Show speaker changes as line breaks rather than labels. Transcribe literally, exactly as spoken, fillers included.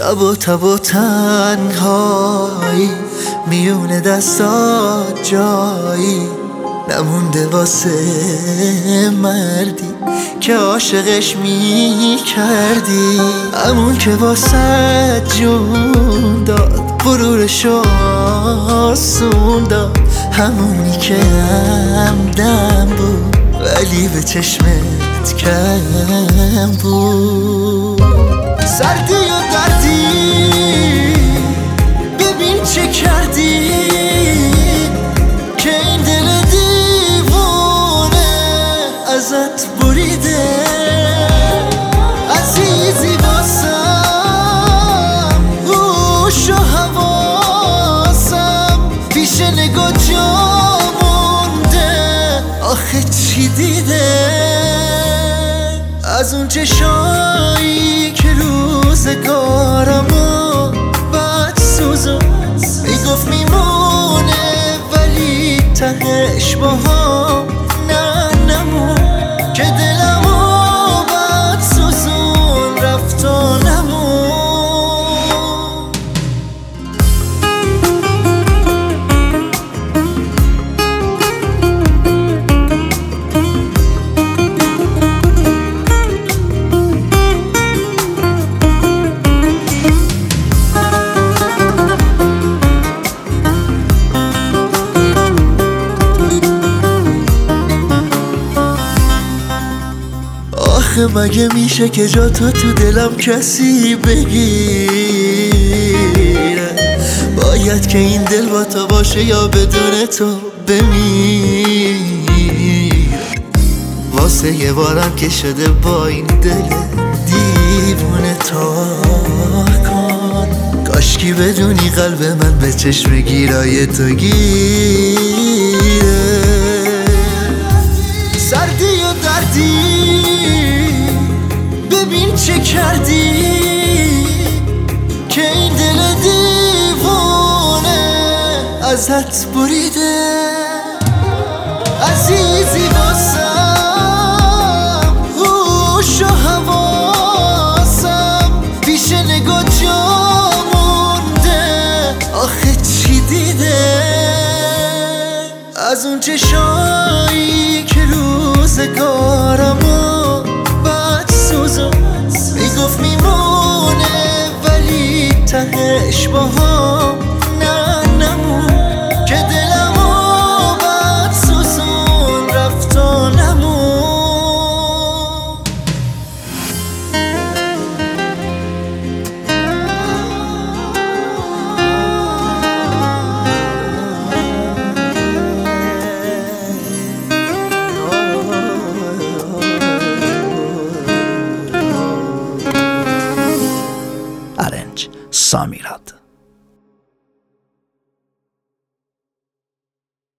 تب و تب و تنهایی میونه دستات جایی نمونده واسه مردی که عاشقش میکردی، همون که واسه جون داد غرورشو آسون داد، همونی که همدم بود ولی به چشمت کم بود. سردی و دردی ببین چه کردی که این دل دیوونه ازت بریده. عزیزی واسم هوش و حواسم پیش نگاه جا مونده، آخه چی دیده از اون چشایی که روزگارمو بد سوزون میگفت میمونه ولی تهش با هم نه نمون، که دلمو بد سوزون رفت و نمون. آخه مگه میشه که جا تو تو دلم کسی بگیره؟ باید که این دل با تو باشه یا بدون تو بمیره. واسه یه بارم که شده با این دل دیوونه تا کن، کاشکی بدونی قلب من به چشم گیرای تو گیره. سردی و دردی ببین چه کردی که این دل دیوونه ازت بریده. عزیزی واسم هوش و حواسم پیش نگاه جا مونده، آخه چی دیده از اون چشایی که روزگارمو بد سوزون میگفت میمونه ولی تهش با هم نه نمون، که دلمو بد سوزون رفت و نمون.
Arrange Samirad.